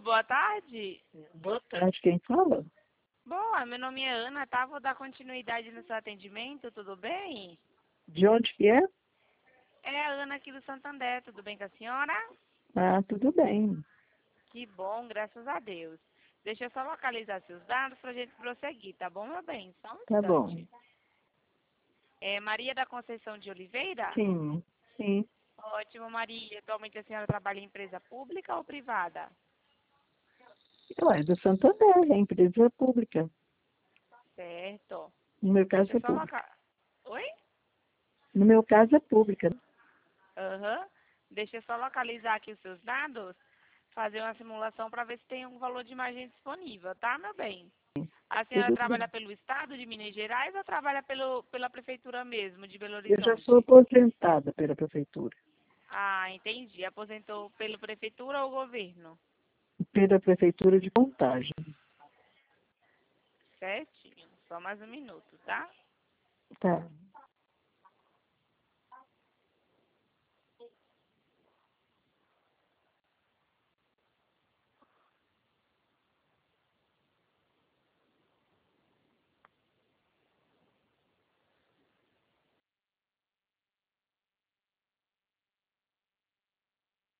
boa tarde. Boa tarde, quem fala? Boa, meu nome é Ana, tá? Vou dar continuidade no seu atendimento, tudo bem? De onde que é? É a Ana aqui do Santander, tudo bem com a senhora? Ah, tudo bem. Que bom, graças a Deus. Deixa eu só localizar seus dados pra gente prosseguir, tá bom, meu bem? Só um Tá bom. instante. É Maria da Conceição de Oliveira? Sim, sim. Ótimo, Maria. Atualmente a senhora trabalha em empresa pública ou privada? Ué, do Santander, é empresa pública. Certo. No meu caso Deixa é eu só pública. localizar. Oi? No meu caso é pública. Aham. Deixa eu só localizar aqui os seus dados, fazer uma simulação para ver se tem um valor de imagem disponível, tá, meu bem? A senhora Tudo trabalha bem. pelo Estado de Minas Gerais ou trabalha pela Prefeitura mesmo, de Belo Eu já sou Horizonte? aposentada pela prefeitura. Ah, entendi. Aposentou pela Prefeitura ou governo? Pela prefeitura de Contagem. Certinho. Só mais um minuto, tá? Tá.